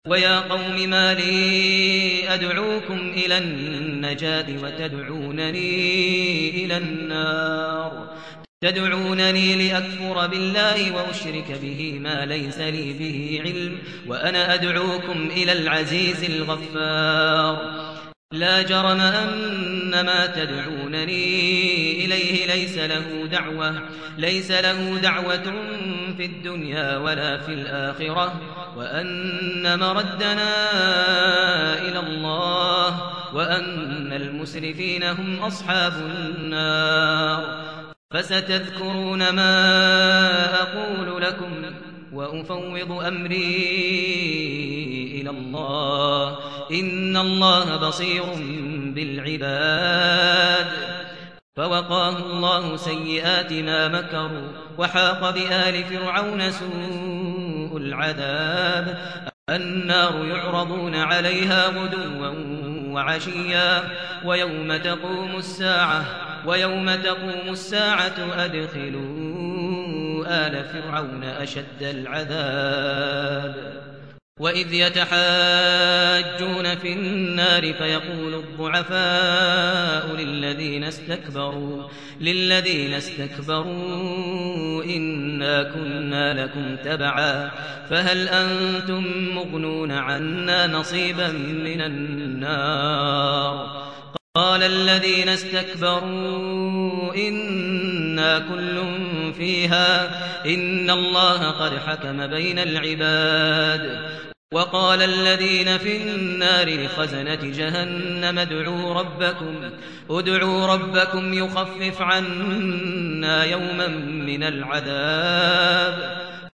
ويا قوم ما لي أدعوكم إلى النجاة وتدعونني إلى النار تدعونني لأكفر بالله وأشرك به ما ليس لي به علم وأنا أدعوكم إلى العزيز الغفار لا جرم أن ما تدعونني إليه ليس له دعوة في الدنيا ولا في الآخرة وأن مردنا إلى الله وأن المسرفين هم أصحاب النار فستذكرون ما أقول لكم وأفوض أمري إلى الله إن الله بصير بالعباد فوقاه الله سيئات ما مكروا وحاق بآل فرعون سوء العذاب النار يعرضون عليها غدوا وعشيا ويوم تقوم الساعة أدخلوا آل فرعون أشد العذاب وإذ يتحاجون في النار فيقول الضعفاء للذين استكبروا إنا كنا لكم تبعا فهل أنتم مغنون عنا نصيبا من النار قال الذين استكبروا إنا كل فيها إن الله قد حكم بين العباد وقال الذين في النار لخزنة جهنم ادعوا ربكم يخفف عنا يوما من العذاب